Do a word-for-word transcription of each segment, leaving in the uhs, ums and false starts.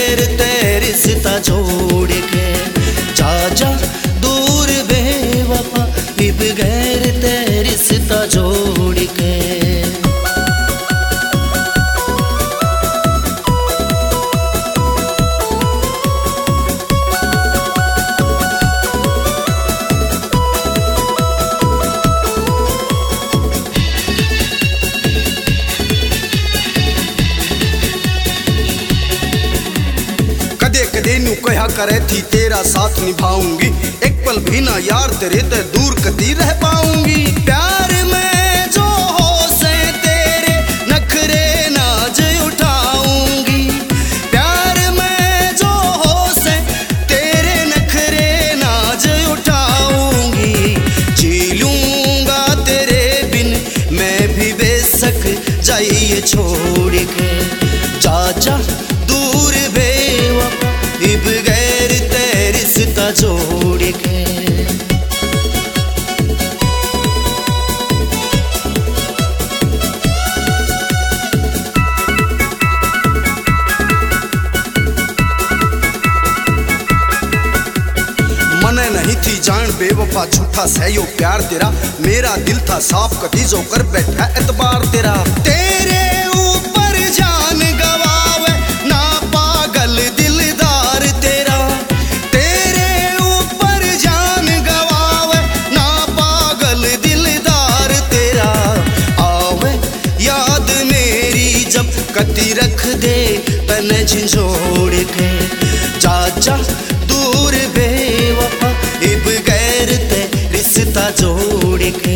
गैर ते रिश्ता जोड़ के। जा जा दूर बेवफा इब गैर ते रिश्ता जोड़ के। कहा करे थी तेरा साथ निभाऊंगी, एक पल भी ना यार तेरे ते दूर कती रह पाऊंगी। प्यार में जो हो से तेरे नखरे नाज उठाऊंगी, प्यार में जो हो से तेरे नखरे नाज उठाऊंगी। जी लूंगा तेरे बिन मैं भी बेशक जाइए छोड़ के। जा जा दूर बेवफा इब गैर ते रिश्ता जोड़ के। मने नहीं थी जान बेवफा झूठा सहयो प्यार तेरा, मेरा दिल था साफ कती जो कर बैठा एतबार तेरा। तेरे ऊपर जान गवावे ना पागल दिलदार तेरा, तेरे ऊपर जान गवावे ना पागल दिलदार तेरा। आवे याद मेरी जब कती रख दे तने झिझोड़ के। जा जा दूर बेवफा इब गैर ते रिश्ता जोड़ के।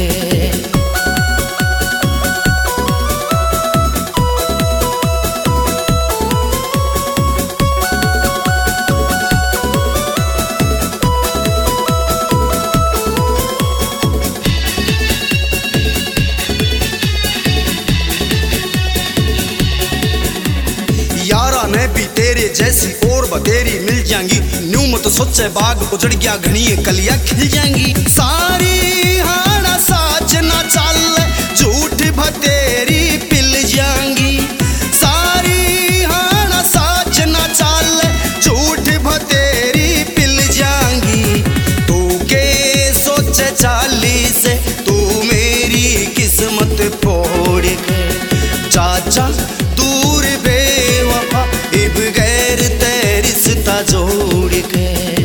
यारा ने भी तेरे जैसी और बतेरी मिल जाएंगी, न्यू मत सोचे बाग उजड़ गया घनी कलियां खिल जाएंगी। सारी हाना साच ना चल झूठ भतेरी पिल जाएंगी, सारी हाना साच ना चल झूठ भतेरी पिल जाएंगी। तू के सोचे चाली से तू मेरी किस्मत फोड़ के। जा जा दूर बेवफा इब गैर ते रिश्ता जोड़ के।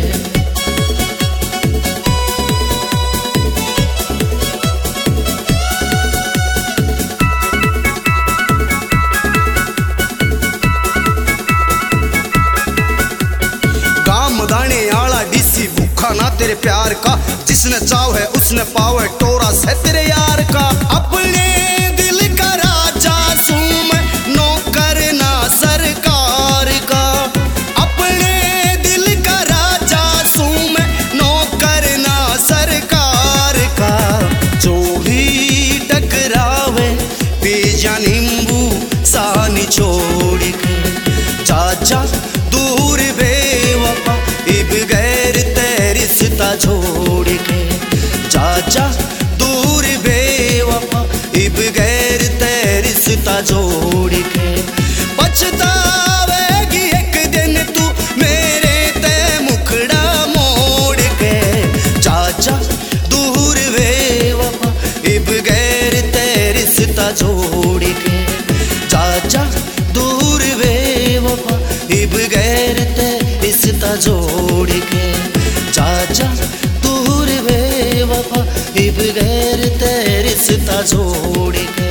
गाम दाने आला डीसी भूखा ना तेरे प्यार का, जिसने चाव है उसने पाव है टोरा से तेरे यार का। अपने दिल का राजा सू मैं नौकर ना सरकार का, अपने दिल का राजा सू मैं नौकर ना सरकार का। जो भी टकरावे बीजा नींबू सानी छोड़ के। जा जा दूर बेवफा इब गैर ते रिश्ता जोड़ के। जा जा दूर बेवफा इब गैर ते रिश्ता जोड़ के। पछतावेगी एक दिन तू मेरे ते मुखड़ा मोड़ के। जा जा दूर बेवफा इब गैर ते रिश्ता जोड़ के। जा जा दूर बेवफा इब गैर ते रिश्ता जोड़ के। जा जा दूर बेवफा इब गैर ते रिश्ता जोड़ के।